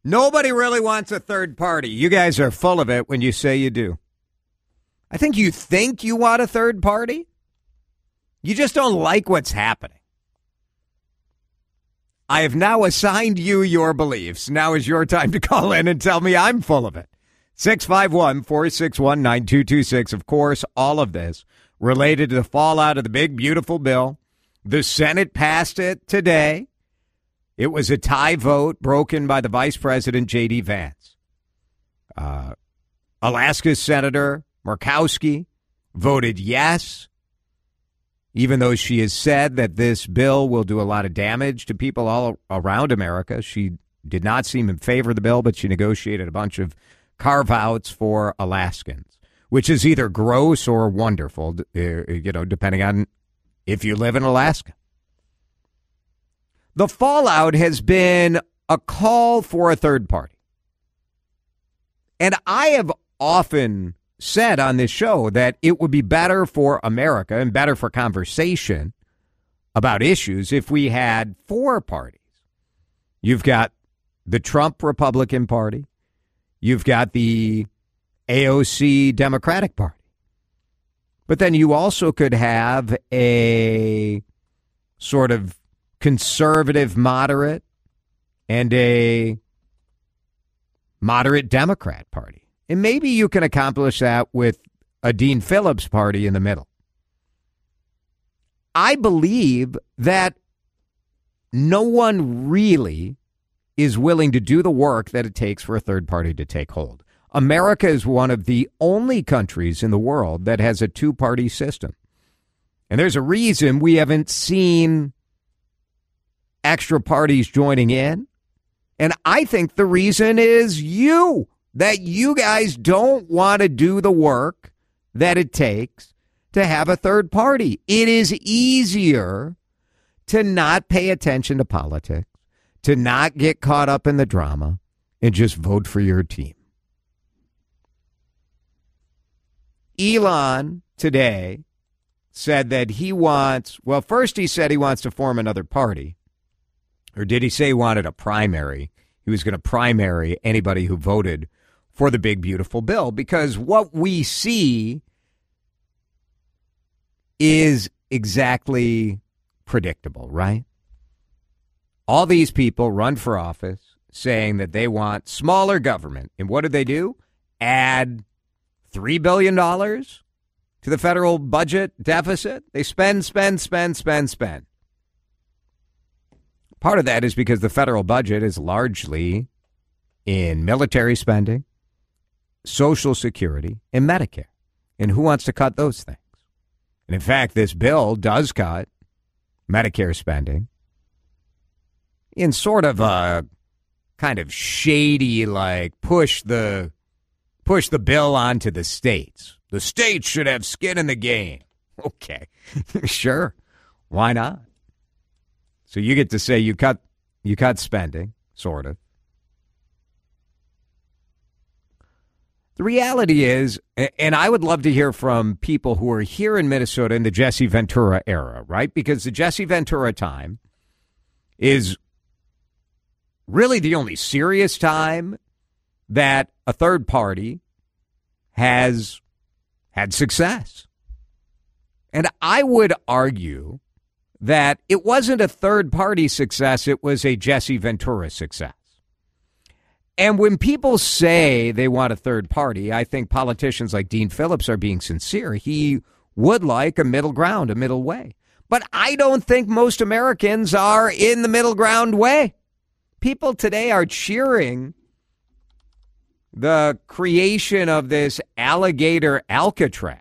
Nobody really wants a third party. You guys are full of it when you say you do. I think you want a third party. You just don't like what's happening. I have now assigned you your beliefs. Now is your time to call in and tell me I'm full of it. 651-461-9226. Of course, all of this related to the fallout of the big, beautiful bill. The Senate passed it today. It was a tie vote broken by the Vice President, J.D. Vance. Alaska's Senator Murkowski voted yes, even though she has said that this bill will do a lot of damage to people all around America. She did not seem in favor of the bill, but she negotiated a bunch of carve-outs for Alaskans, which is either gross or wonderful, depending on if you live in Alaska. The fallout has been a call for a third party. And I have often said on this show that it would be better for America and better for conversation about issues if we had four parties. You've got the Trump Republican Party. You've got the AOC Democratic Party. But then you also could have a sort of conservative moderate and a moderate Democrat Party. And maybe you can accomplish that with a Dean Phillips party in the middle. I believe that no one really is willing to do the work that it takes for a third party to take hold. America is one of the only countries in the world that has a two-party system. And there's a reason we haven't seen extra parties joining in. And I think the reason is that you guys don't want to do the work that it takes to have a third party. It is easier to not pay attention to politics, to not get caught up in the drama, and just vote for your team. Elon today said that first he said he wants to form another party. Or did he say he wanted a primary? He was going to primary anybody who voted for the big, beautiful bill, because what we see is exactly predictable, right? All these people run for office saying that they want smaller government. And what do? Add $3 billion to the federal budget deficit. They spend. Part of that is because the federal budget is largely in military spending, Social Security, and Medicare. And who wants to cut those things? And in fact, this bill does cut Medicare spending in sort of a kind of shady, like push the bill onto the states. The states should have skin in the game. Okay, sure. Why not? So you get to say you cut spending, sort of. The reality is, and I would love to hear from people who are here in Minnesota in the Jesse Ventura era, right? Because the Jesse Ventura time is really the only serious time that a third party has had success. And I would argue that it wasn't a third party success, it was a Jesse Ventura success. And when people say they want a third party, I think politicians like Dean Phillips are being sincere. He would like a middle ground, a middle way. But I don't think most Americans are in the middle ground way. People today are cheering the creation of this alligator Alcatraz,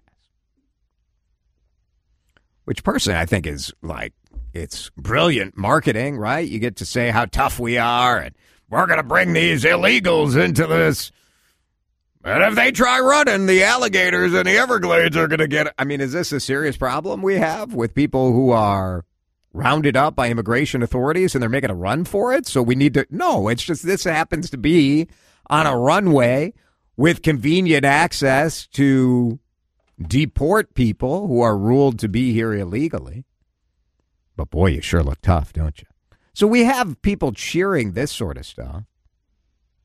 which personally I think is like, it's brilliant marketing, right? You get to say how tough we are and we're going to bring these illegals into this. And if they try running, the alligators in the Everglades are going to get it. I mean, is this a serious problem we have with people who are rounded up by immigration authorities and they're making a run for it? So we need to, no, it's just this happens to be on a runway with convenient access to deport people who are ruled to be here illegally. But boy, you sure look tough, don't you? So we have people cheering this sort of stuff.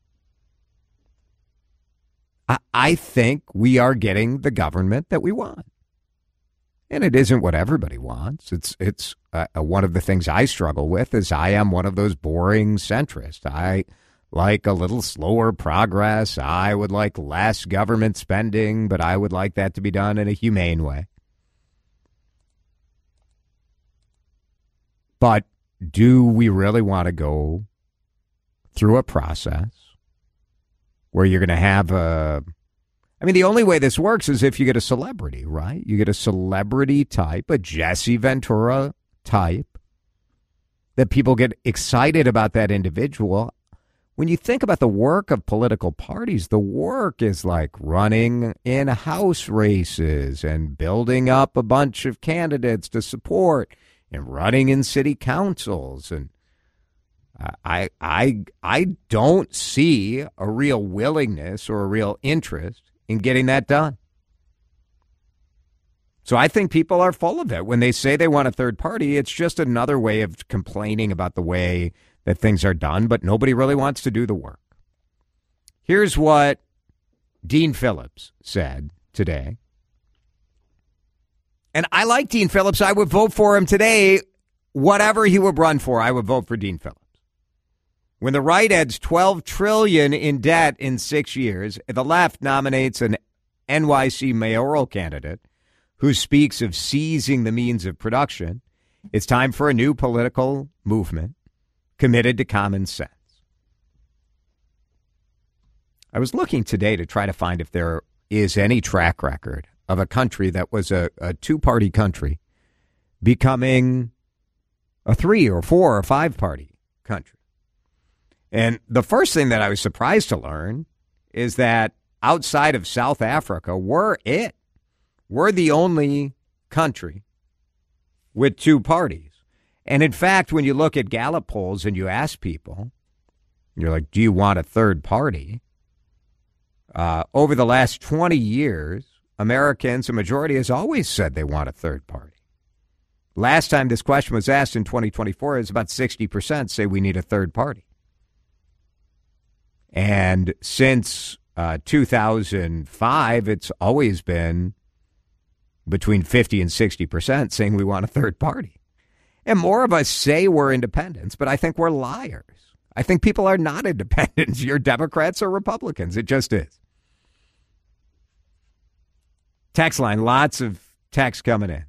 I think we are getting the government that we want. And it isn't what everybody wants. It's one of the things I struggle with is I am one of those boring centrists. I like a little slower progress. I would like less government spending, but I would like that to be done in a humane way. But do we really want to go through a process where you're going to have the only way this works is if you get a celebrity, right? You get a celebrity type, a Jesse Ventura type, that people get excited about that individual. When you think about the work of political parties, the work is like running in house races and building up a bunch of candidates to support and running in city councils. And I don't see a real willingness or a real interest in getting that done. So I think people are full of it. When they say they want a third party, it's just another way of complaining about the way that things are done, but nobody really wants to do the work. Here's what Dean Phillips said today. And I like Dean Phillips. I would vote for him today. Whatever he would run for, I would vote for Dean Phillips. When the right adds $12 trillion in debt in 6 years, the left nominates an NYC mayoral candidate who speaks of seizing the means of production, it's time for a new political movement committed to common sense. I was looking today to try to find if there is any track record of a country that was a two-party country becoming a 3 or 4 or 5-party country. And the first thing that I was surprised to learn is that outside of South Africa, we're the only country with 2 parties. And in fact, when you look at Gallup polls and you ask people, you're like, do you want a third party? Over the last 20 years, Americans, a majority, has always said they want a third party. Last time this question was asked in 2024, is about 60% say we need a third party. And since 2005, it's always been between 50 and 60% saying we want a third party. And more of us say we're independents, but I think we're liars. I think people are not independents. You're Democrats or Republicans. It just is. Text line, lots of text coming in.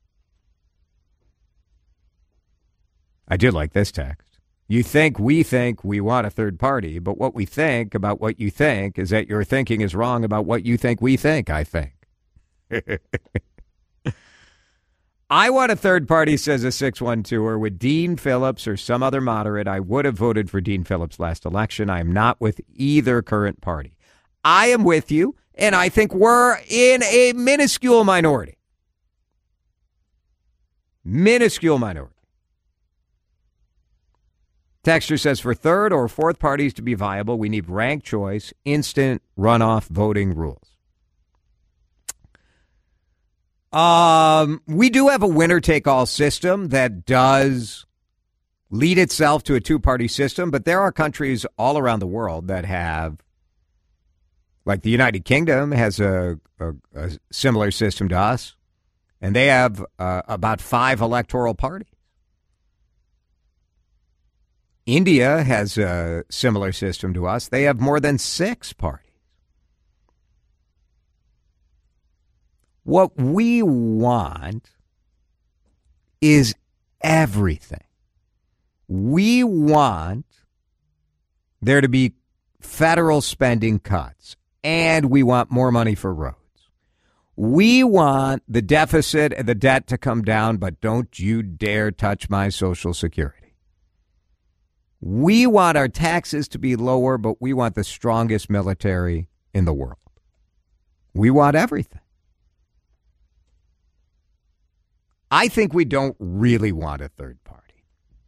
I did like this text. We think we want a third party, but what we think about what you think is that your thinking is wrong about what you think we think, I think. I want a third party, says a 612er, with Dean Phillips or some other moderate. I would have voted for Dean Phillips last election. I am not with either current party. I am with you, and I think we're in a minuscule minority. Minuscule minority. Texter says for third or fourth parties to be viable, we need ranked choice, instant runoff voting rules. We do have a winner-take-all system that does lead itself to a two-party system, but there are countries all around the world that have, like the United Kingdom has a similar system to us, and they have about 5 electoral parties. India has a similar system to us. They have more than 6 parties. What we want is everything. We want there to be federal spending cuts, and we want more money for roads. We want the deficit and the debt to come down, but don't you dare touch my Social Security. We want our taxes to be lower, but we want the strongest military in the world. We want everything. I think we don't really want a third party.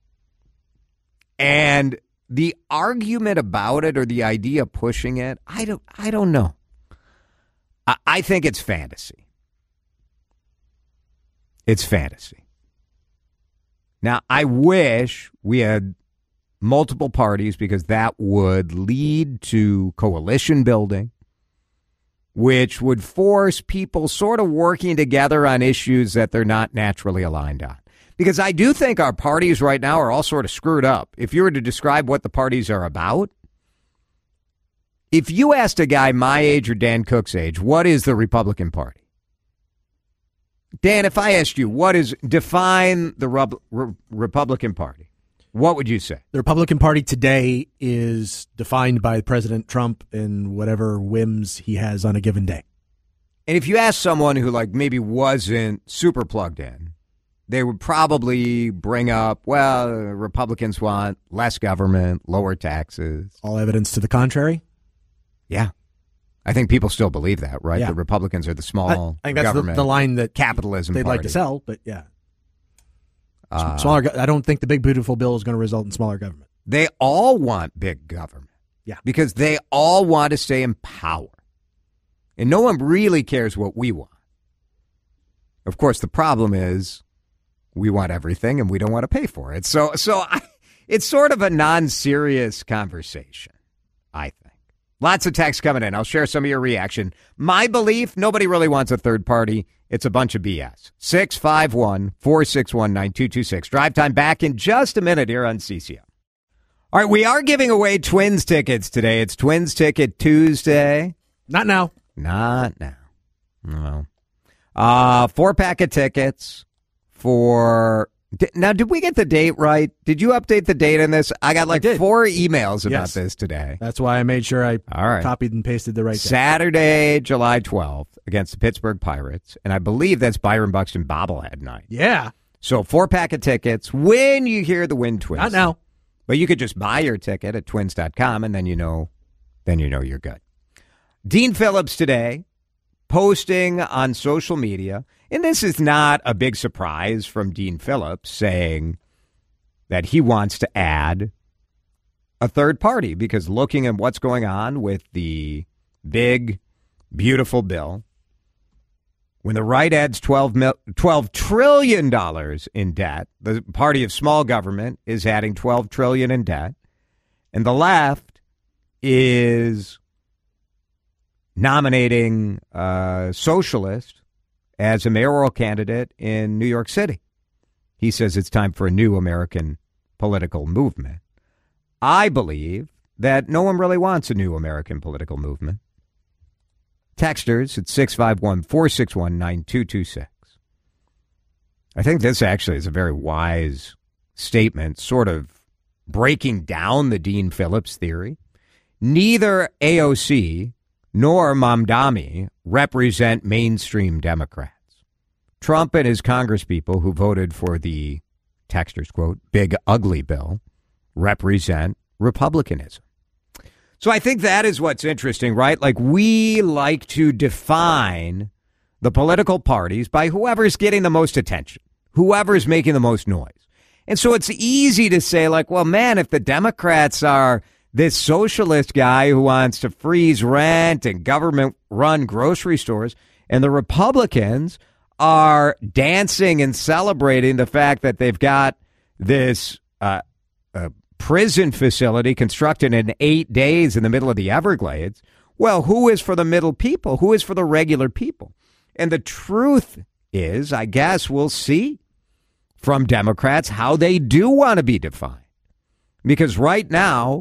And the argument about it or the idea pushing it, I don't know. I think it's fantasy. It's fantasy. Now, I wish we had multiple parties because that would lead to coalition building. which would force people sort of working together on issues that they're not naturally aligned on. Because I do think our parties right now are all sort of screwed up. If you were to describe what the parties are about, if you asked a guy my age or Dan Cook's age, what is the Republican Party? Dan, if I asked you, define the Republican Party, what would you say? The Republican Party today is defined by President Trump and whatever whims he has on a given day. And if you ask someone who maybe wasn't super plugged in, they would probably bring up, well, Republicans want less government, lower taxes. All evidence to the contrary? Yeah. I think people still believe that, right? Yeah. The Republicans are the small I think that's government, the line that capitalism they'd party. like to sell, but yeah. Smaller. I don't think the big beautiful bill is going to result in smaller government. They all want big government. Yeah. Because they all want to stay in power. And no one really cares what we want. Of course, the problem is we want everything and we don't want to pay for it. So it's sort of a non-serious conversation, I think. Lots of texts coming in. I'll share some of your reaction. My belief, nobody really wants a third party. It's a bunch of BS. 651-461-9226. Drive time back in just a minute here on CCM. All right, we are giving away Twins tickets today. It's Twins Ticket Tuesday. Not now. Not now. No. 4-pack of tickets for... Now, did we get the date right? Did you update the date on this? I got 4 emails about this today. That's why I made sure I All right. copied and pasted the right date. Saturday, July 12th against the Pittsburgh Pirates. And I believe that's Byron Buxton bobblehead night. Yeah. So 4-pack of tickets when you hear the Win Twins. Not now. But you could just buy your ticket at twins.com and then you know you're good. Dean Phillips today posting on social media, and this is not a big surprise from Dean Phillips saying that he wants to add a third party because looking at what's going on with the big, beautiful bill, when the right adds $12 trillion in debt, the party of small government is adding $12 trillion in debt, and the left is nominating a socialist as a mayoral candidate in New York City. He says it's time for a new American political movement. I believe that no one really wants a new American political movement. Texters at 651-461-9226. I think this actually is a very wise statement, sort of breaking down the Dean Phillips theory. Neither AOC nor Mamdani represent mainstream Democrats. Trump and his congresspeople who voted for the, texters quote, big ugly bill represent Republicanism. So I think that is what's interesting, right? We like to define the political parties by whoever's getting the most attention, whoever's making the most noise. And so it's easy to say, well, man, if the Democrats are this socialist guy who wants to freeze rent and government-run grocery stores, and the Republicans are dancing and celebrating the fact that they've got this prison facility constructed in 8 days in the middle of the Everglades. Well, who is for the middle people? Who is for the regular people? And the truth is, I guess we'll see from Democrats how they do want to be defined. Because right now,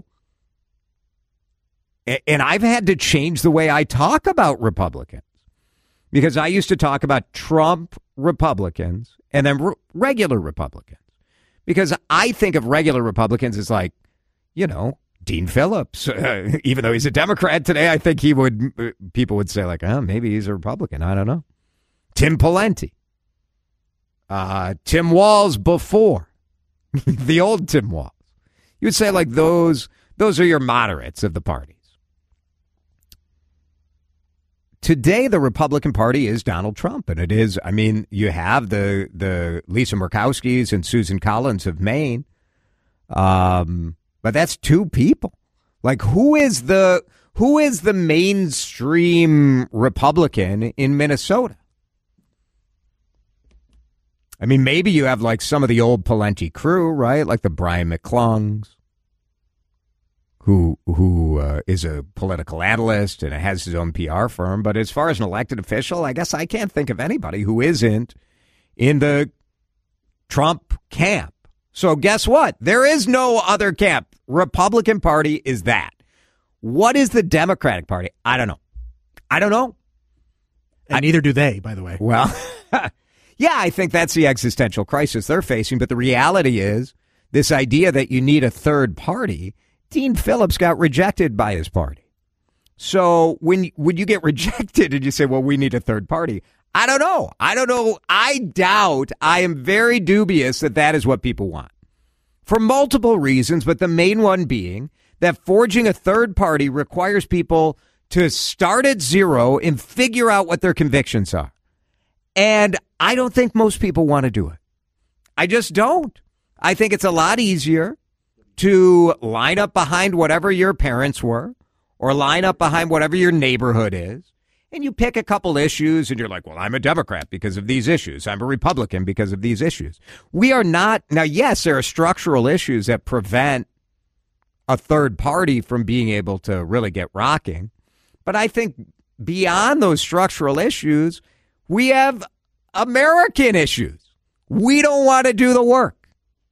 and I've had to change the way I talk about Republicans, because I used to talk about Trump Republicans and then regular Republicans. Because I think of regular Republicans as Dean Phillips. Even though he's a Democrat today, I think people would say maybe he's a Republican. I don't know. Tim Pawlenty. Tim Walz before. The old Tim Walz. You would say those are your moderates of the parties. Today, the Republican Party is Donald Trump, and it is, you have the Lisa Murkowskis and Susan Collins of Maine, but that's 2 people. Who is the mainstream Republican in Minnesota? Maybe you have some of the old Pawlenty crew, right? The Brian McClungs, who is a political analyst and has his own PR firm. But as far as an elected official, I guess I can't think of anybody who isn't in the Trump camp. So guess what? There is no other camp. Republican Party is that. What is the Democratic Party? I don't know. And neither do they, by the way. Well, yeah, I think that's the existential crisis they're facing. But the reality is this idea that you need a third party. Dean Phillips got rejected by his party. So when you get rejected and you say, well, we need a third party, I don't know. I am very dubious that is what people want for multiple reasons. But the main one being that forging a third party requires people to start at zero and figure out what their convictions are. And I don't think most people want to do it. I just don't. I think it's a lot easier to line up behind whatever your parents were or line up behind whatever your neighborhood is. And you pick a couple issues and you're like, well, I'm a Democrat because of these issues. I'm a Republican because of these issues. We are not. Now, yes, there are structural issues that prevent a third party from being able to really get rocking. But I think beyond those structural issues, we have American issues. We don't want to do the work.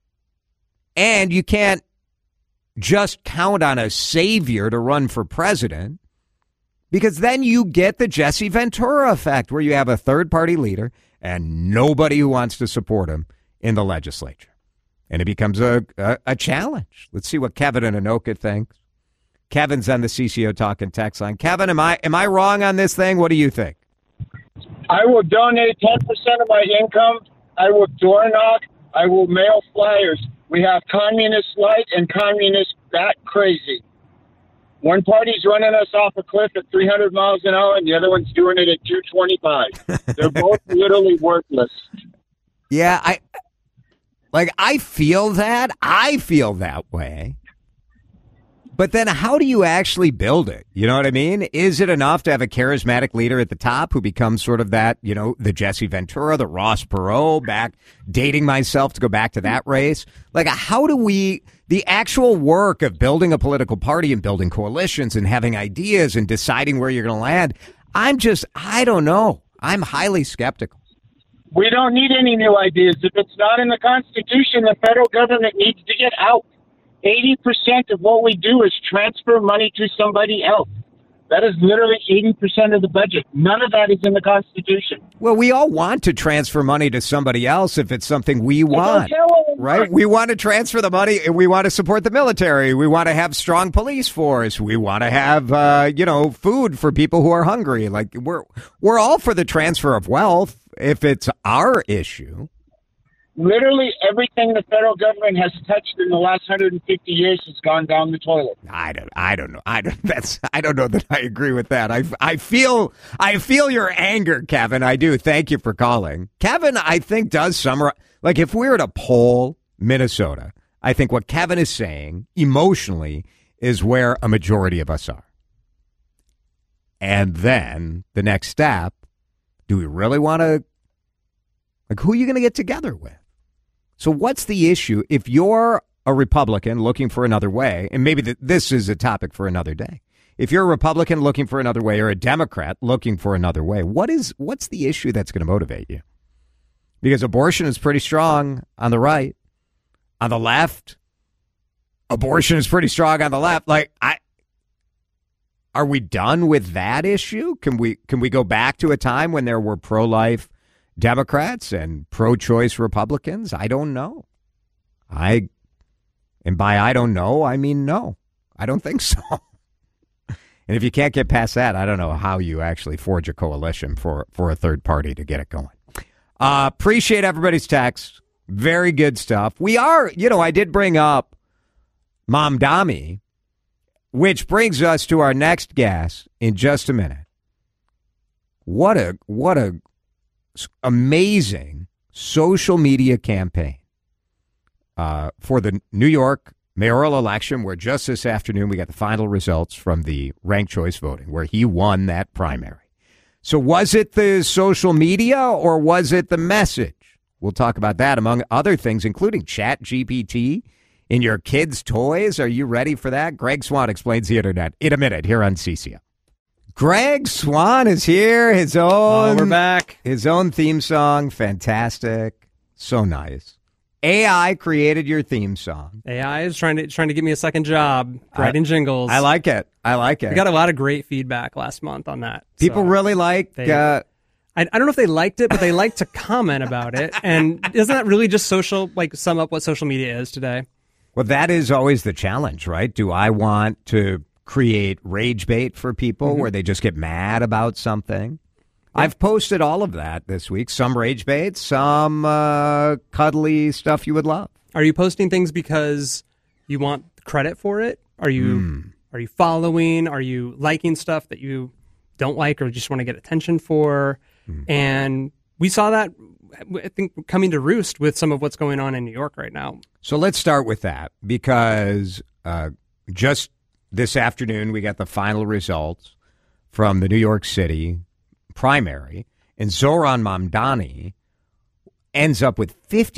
And you can't just count on a savior to run for president, because then you get the Jesse Ventura effect where you have a third party leader and nobody who wants to support him in the legislature. And it becomes a challenge. Let's see what Kevin in Anoka thinks. Kevin's on the CCO Talking text line. Kevin, am I wrong on this thing? What do you think? I will donate 10% of my income. I will door knock. I will mail flyers. We have communist light and communist bat crazy. One party's running us off a cliff at 300 miles an hour, and the other one's doing it at 225. They're both literally worthless. Yeah, I feel that. I feel that way. But then how do you actually build it? You know what I mean? Is it enough to have a charismatic leader at the top who becomes sort of that, the Jesse Ventura, the Ross Perot, back dating myself to go back to that race? Like, how do the actual work of building a political party and building coalitions and having ideas and deciding where you're going to land? I don't know. I'm highly skeptical. We don't need any new ideas. If it's not in the Constitution, the federal government needs to get out. 80% of what we do is transfer money to somebody else. That is literally 80% of the budget. None of that is in the Constitution. Well, we all want to transfer money to somebody else if it's something we want, right? We want to transfer the money and we want to support the military. We want to have strong police force. We want to have, food for people who are hungry. Like we're all for the transfer of wealth if it's our issue. Literally everything the federal government has touched in the last 150 years has gone down the toilet. I don't know. I don't know that I agree with that. I feel your anger, Kevin. I do. Thank you for calling. Kevin, I think does summarize. Like if we were to poll Minnesota, I think what Kevin is saying emotionally is where a majority of us are. And then the next step, do we really want to, who are you going to get together with? So what's the issue if you're a Republican looking for another way, and maybe this is a topic for another day. If you're a Republican looking for another way or a Democrat looking for another way, what's the issue that's going to motivate you? Because abortion is pretty strong on the right. On the left, abortion is pretty strong on the left. Are we done with that issue? Can we go back to a time when there were pro-life Democrats and pro-choice Republicans? I don't know. And by I don't know, I mean no. I don't think so. And if you can't get past that, I don't know how you actually forge a coalition for a third party to get it going. Appreciate everybody's text. Very good stuff. We are, I did bring up Mamdani, which brings us to our next guest in just a minute. What a amazing social media campaign for the New York mayoral election, where just this afternoon we got the final results from the ranked choice voting, where he won that primary. So was it the social media or was it the message? We'll talk about that, among other things, including ChatGPT in your kids' toys? Are you ready for that? Greg Swan explains the internet in a minute here on CCO. Greg Swan is here. His own, we're back. His own theme song, fantastic, so nice. AI created your theme song. AI is trying to give me a second job writing jingles. I like it. We got a lot of great feedback last month on that. People really like. I don't know if they liked it, but they like to comment about it. And isn't that really just sum up what social media is today? Well, that is always the challenge, right? Do I want to create rage bait for people where they just get mad about something? I've posted all of that this week. Some rage bait, some cuddly stuff you would love. Are you posting things because you want credit for it? Are you following? Are you liking stuff that you don't like or just want to get attention for? And we saw that, I think, coming to roost with some of what's going on in New York right now. So let's start with that, because just this afternoon we got the final results from the New York City primary, and Zohran Mamdani ends up with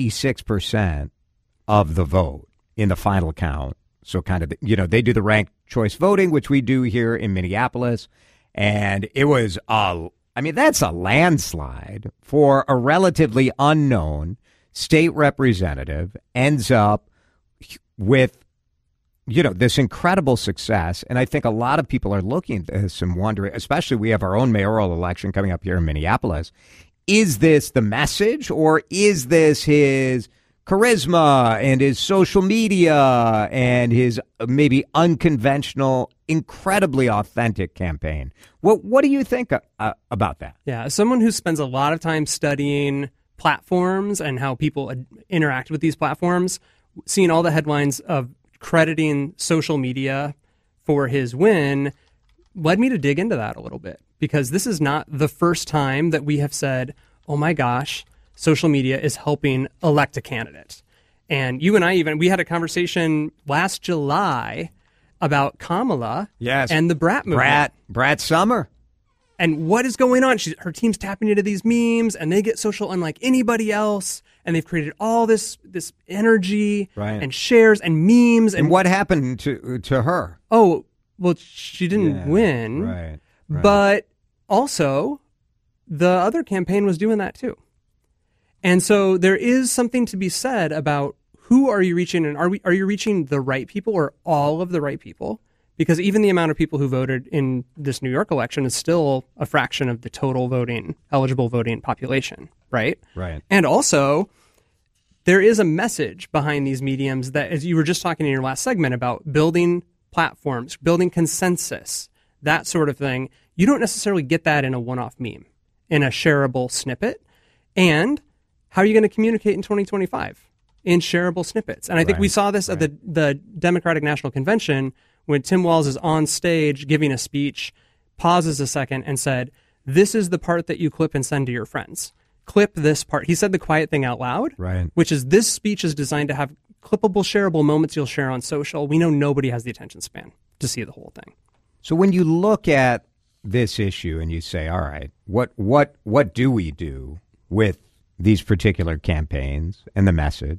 56% of the vote in the final count. So kind of, they do the ranked choice voting, which we do here in Minneapolis. And it was, that's a landslide for a relatively unknown state representative, ends up with this incredible success. And I think a lot of people are looking at this and wondering, especially we have our own mayoral election coming up here in Minneapolis. Is this the message, or is this his charisma and his social media and his maybe unconventional, incredibly authentic campaign? What do you think about that? Yeah, as someone who spends a lot of time studying platforms and how people interact with these platforms, seeing all the headlines of crediting social media for his win led me to dig into that a little bit, because this is not the first time that we have said, oh my gosh, social media is helping elect a candidate. And you and I we had a conversation last July about Kamala and the Brat movement. Brat Summer. And what is going on? Her team's tapping into these memes, and they get social unlike anybody else. And they've created all this energy and shares and memes. And what happened to her? Oh, well, she didn't win. Right. But also, the other campaign was doing that too. And so there is something to be said about who are you reaching, and are you reaching the right people or all of the right people? Because even the amount of people who voted in this New York election is still a fraction of the total eligible voting population, right? Right. And also, there is a message behind these mediums that, as you were just talking in your last segment about building platforms, building consensus, that sort of thing. You don't necessarily get that in a one-off meme, in a shareable snippet. And how are you going to communicate in 2025? In shareable snippets. And I think we saw this at the Democratic National Convention when Tim Walz is on stage giving a speech, pauses a second and said, this is the part that you clip and send to your friends. Clip this part. He said the quiet thing out loud, which is this speech is designed to have clippable, shareable moments you'll share on social. We know nobody has the attention span to see the whole thing. So when you look at this issue and you say, all right, what do we do with these particular campaigns and the message?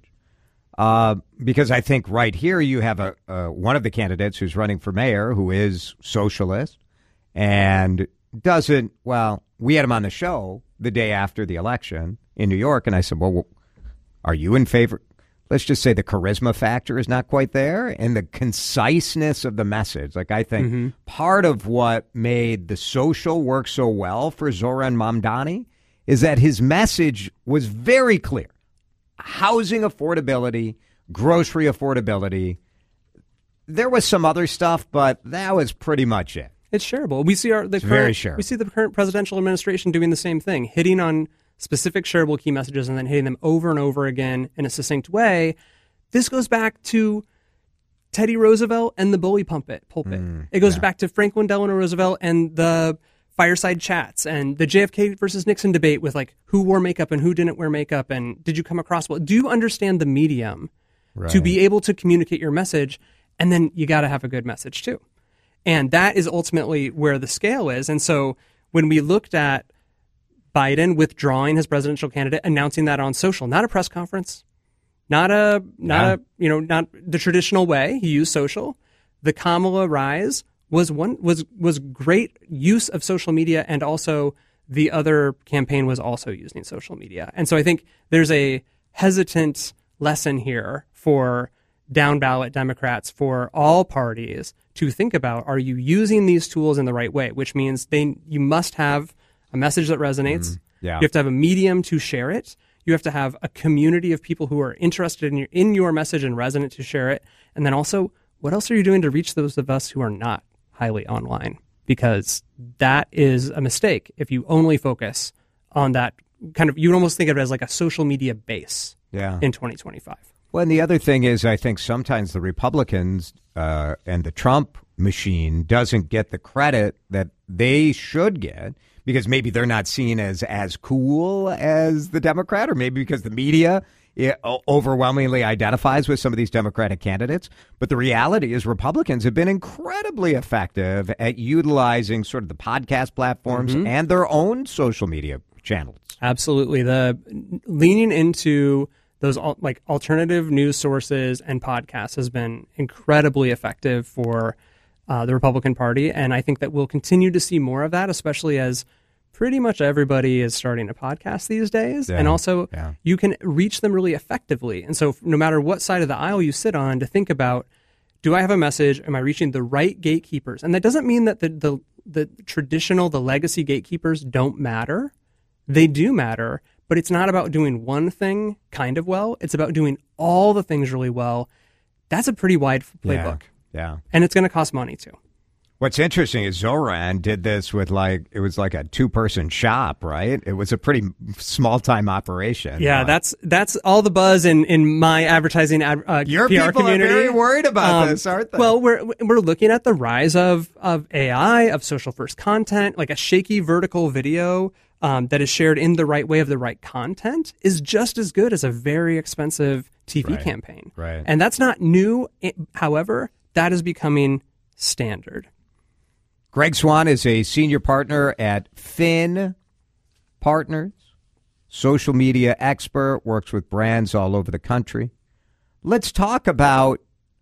Because I think right here you have one of the candidates who's running for mayor who is socialist and doesn't, we had him on the show the day after the election in New York, and I said, well, are you in favor? Let's just say the charisma factor is not quite there, and the conciseness of the message. Like, I think part of what made the social work so well for Zohran Mamdani is that his message was very clear. Housing affordability, grocery affordability. There was some other stuff, but that was pretty much it. It's shareable. We see very shareable. We see the current presidential administration doing the same thing, hitting on specific shareable key messages and then hitting them over and over again in a succinct way. This goes back to Teddy Roosevelt and the bully pulpit. It goes back to Franklin Delano Roosevelt and the fireside chats and the JFK versus Nixon debate with like who wore makeup and who didn't wear makeup and did you come across well? Do you understand the medium to be able to communicate your message? And then you got to have a good message too. And that is ultimately where the scale is. And so when we looked at Biden withdrawing his presidential candidate, announcing that on social, not a press conference, not not the traditional way. He used social. The Kamala rise was great use of social media, and also the other campaign was also using social media. And so I think there's a hesitant lesson here for down ballot Democrats, for all parties to think about, are you using these tools in the right way? Which means you must have a message that resonates. You have to have a medium to share it. You have to have a community of people who are interested in your message and resonant to share it. And then also, what else are you doing to reach those of us who are not highly online? Because that is a mistake if you only focus on that kind of, you would almost think of it as like a social media base in 2025. Well, and the other thing is, I think sometimes the Republicans and the Trump machine doesn't get the credit that they should get, because maybe they're not seen as cool as the Democrat, or maybe because the media overwhelmingly identifies with some of these Democratic candidates. But the reality is Republicans have been incredibly effective at utilizing sort of the podcast platforms and their own social media channels. Absolutely. The leaning into those like alternative news sources and podcasts has been incredibly effective for the Republican Party. And I think that we'll continue to see more of that, especially as pretty much everybody is starting a podcast these days. And also you can reach them really effectively. And so no matter what side of the aisle you sit on, to think about, do I have a message? Am I reaching the right gatekeepers? And that doesn't mean that the traditional, the legacy gatekeepers don't matter. They do matter, but it's not about doing one thing kind of well. It's about doing all the things really well. That's a pretty wide playbook. Yeah. And it's going to cost money too. What's interesting is Zoran did this with it was like a 2-person shop, right? It was a pretty small-time operation. Yeah, that's all the buzz in my advertising your PR people community. Are very worried about this, aren't they? Well, we're looking at the rise of AI, of social first content, like a shaky vertical video that is shared in the right way of the right content is just as good as a very expensive TV campaign. Right. And that's not new. However, that is becoming standard. Greg Swan is a senior partner at Finn Partners, social media expert, works with brands all over the country. Let's talk about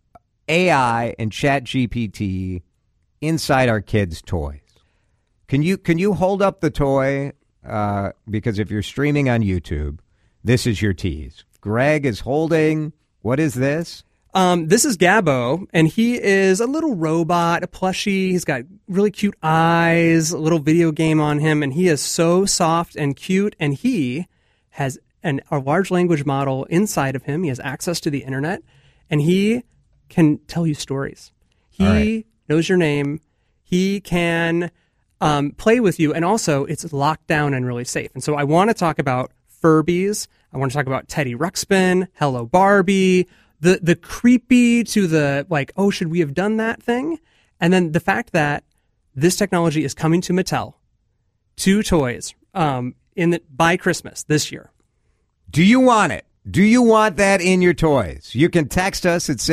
AI and ChatGPT inside our kids' toys. Can you hold up the toy? Because if you're streaming on YouTube, this is your tease. Greg is holding, what is this? This is Gabbo, and he is a little robot, a plushie. He's got really cute eyes, a little video game on him, and he is so soft and cute, and he has a large language model inside of him. He has access to the internet, and he can tell you stories. He knows your name. He can play with you, and also it's locked down and really safe. And so I want to talk about Furbies. I want to talk about Teddy Ruxpin, Hello Barbie, the creepy to the like, oh, should we have done that thing? And then the fact that this technology is coming to Mattel, 2 toys by Christmas this year. Do you want it? Do you want that in your toys? You can text us at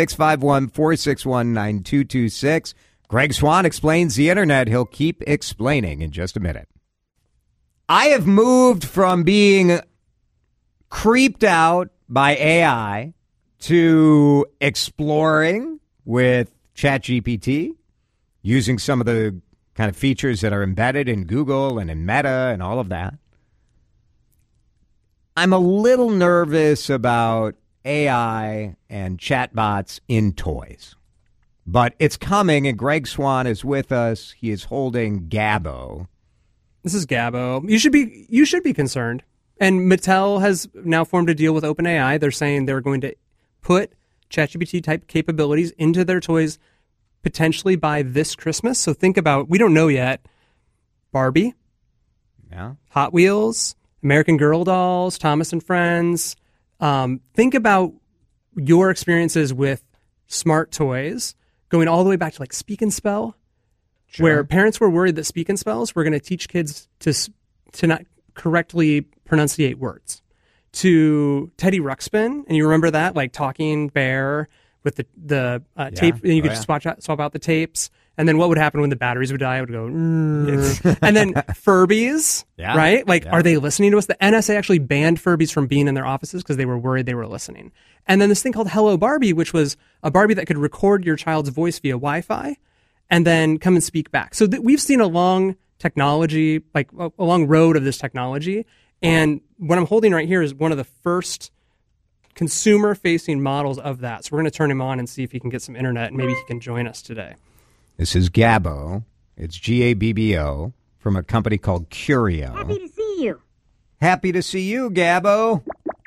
651-461-9226. Greg Swan explains the internet. He'll keep explaining in just a minute. I have moved from being creeped out by AI to exploring with ChatGPT, using some of the kind of features that are embedded in Google and in Meta and all of that. I'm a little nervous about AI and chatbots in toys, but it's coming, and Greg Swan is with us. He is holding Gabbo. This is Gabbo. You should be concerned. And Mattel has now formed a deal with OpenAI. They're saying they're going to put ChatGPT type capabilities into their toys potentially by this Christmas. So think about, we don't know yet, Barbie, Hot Wheels, American Girl dolls, Thomas and Friends. Think about your experiences with smart toys going all the way back to like Speak and Spell, where parents were worried that Speak and Spells were going to teach kids to not correctly pronunciate words. To Teddy Ruxpin, and you remember that, like Talking Bear with the tape, and you could just swap out the tapes. And then what would happen when the batteries would die? I would go, and then Furbies, Yeah. right? Like, Yeah. are they listening to us? The NSA actually banned Furbies from being in their offices because they were worried they were listening. And then this thing called Hello Barbie, which was a Barbie that could record your child's voice via Wi-Fi and then come and speak back. So we've seen a long technology, like a long road of this technology. And what I'm holding right here is one of the first consumer-facing models of that. So we're going to turn him on and see if he can get some internet, and maybe he can join us today. This is Gabbo. It's Gabbo from a company called Curio. Happy to see you. Happy to see you, Gabbo.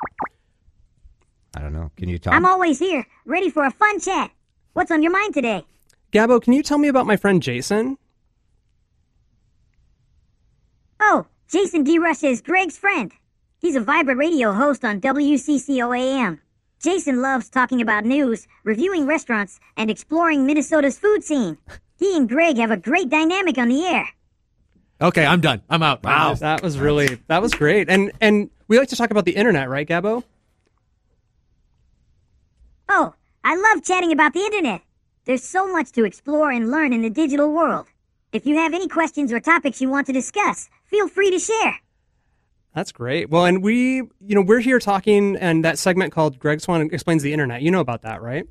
I don't know. Can you talk? I'm always here, ready for a fun chat. What's on your mind today? Gabbo, can you tell me about my friend Jason? Oh, Jason DeRush is Greg's friend. He's a vibrant radio host on WCCO-AM. Jason loves talking about news, reviewing restaurants, and exploring Minnesota's food scene. He and Greg have a great dynamic on the air. Okay, I'm done. I'm out. Wow. That was great. And we like to talk about the internet, right, Gabbo? Oh, I love chatting about the internet. There's so much to explore and learn in the digital world. If you have any questions or topics you want to discuss, feel free to share. That's great. Well, and we're here talking, and that segment called Greg Swan Explains the Internet. You know about that, right?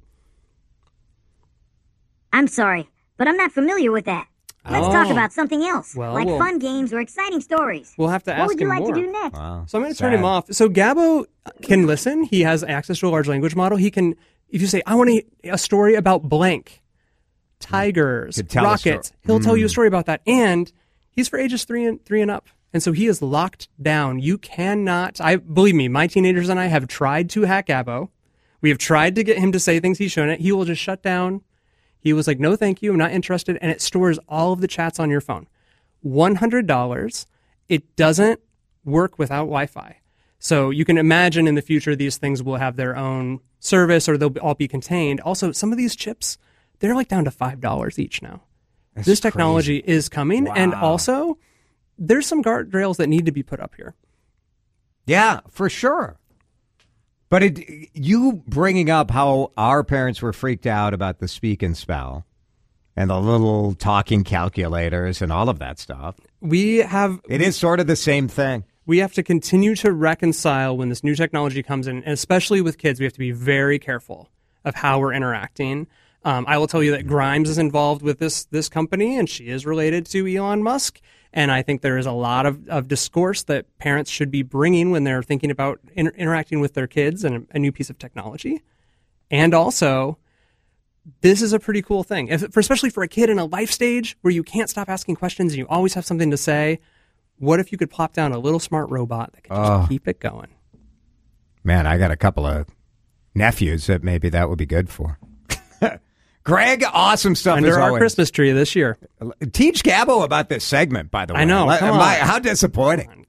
I'm sorry, but I'm not familiar with that. Let's talk Oh. about something else, Well, like we'll- fun games or exciting stories. We'll have to What ask would you him like more. to do next? Wow. So I'm going to turn him off. So Gabbo can listen. He has access to a large language model. He can, if you say, I want a story about blank, tigers, Could tell a rockets, story. he'll tell you a story about that. And he's for ages three and up. And so he is locked down. You cannot, believe me, my teenagers and I have tried to hack Gabbo. We have tried to get him to say things he shouldn't. He will just shut down. He was like, no, thank you. I'm not interested. And it stores all of the chats on your phone. $100. It doesn't work without Wi-Fi. So you can imagine in the future, these things will have their own service or they'll all be contained. Also, some of these chips, they're like down to $5 each now. This technology is coming. And Wow. also, there's some guardrails that need to be put up here. Yeah, for sure. But you bringing up how our parents were freaked out about the speak and spell and the little talking calculators and all of that stuff. It is sort of the same thing. We have to continue to reconcile when this new technology comes in, and especially with kids, we have to be very careful of how we're interacting. I will tell you that Grimes is involved with this company, and she is related to Elon Musk. And I think there is a lot of discourse that parents should be bringing when they're thinking about interacting with their kids and a new piece of technology. And also, this is a pretty cool thing, especially for a kid in a life stage where you can't stop asking questions and you always have something to say. What if you could plop down a little smart robot that could just keep it going? Man, I got a couple of nephews that maybe that would be good for. Greg, awesome stuff Under as our always. Christmas tree this year. Teach Gabbo about this segment, by the way. I know, come on. How disappointing.